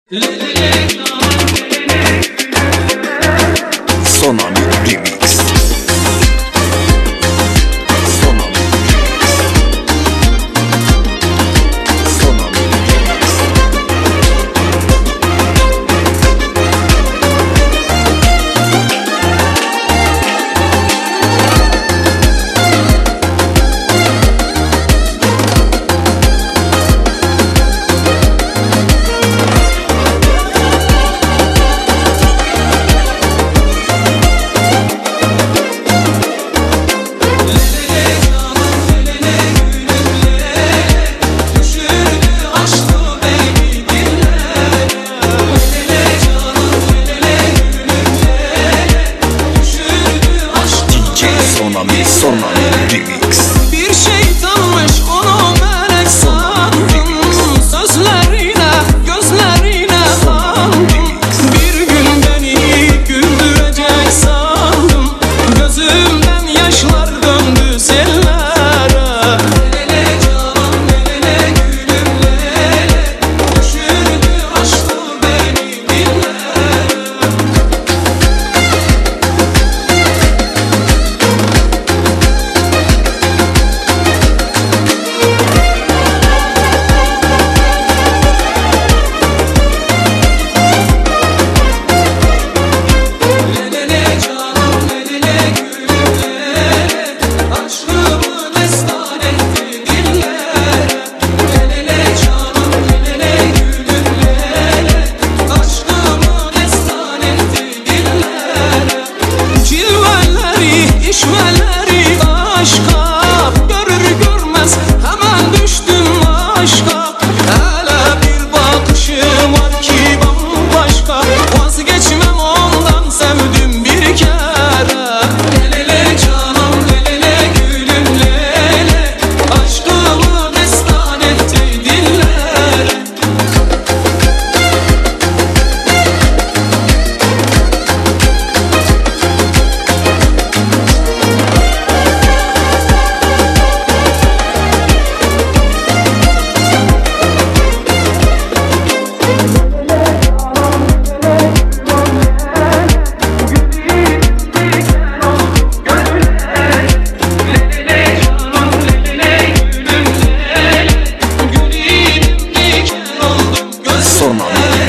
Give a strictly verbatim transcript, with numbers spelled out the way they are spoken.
Sonami Remix. Sonami, Sonami Remix. Bir şeytanmış onu melek sandım, sözlerine, gözlerine kandım. Bir gün beni güldürecek sandım, gözümden yaşlar döndü sellere. Lele canım lele gülüm lele, düşürdü aşkı beni dillere. İşveleri aşka, görür görmez hemen düştüm aşka. Hele bir bakışım var ki bambaşka, vazgeçmem ondan sevdim bir kere. Lele canım lele gülüm lele, aşkımı destan etti dillere. Sonami